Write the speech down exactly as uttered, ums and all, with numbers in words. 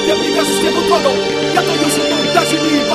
Где приказ систему трогал, я твою жену даже не